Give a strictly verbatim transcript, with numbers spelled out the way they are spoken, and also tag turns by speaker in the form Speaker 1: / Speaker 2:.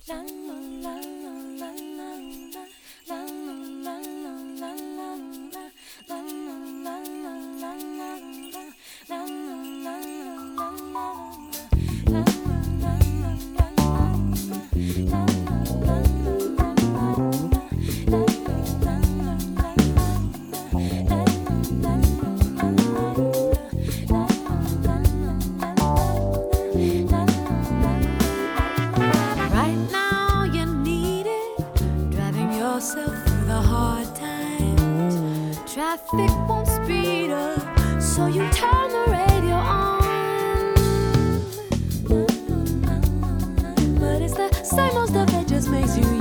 Speaker 1: Yourself through the hard times. Traffic won't speed up, so you turn the radio on. But it's the same old stuff that just makes you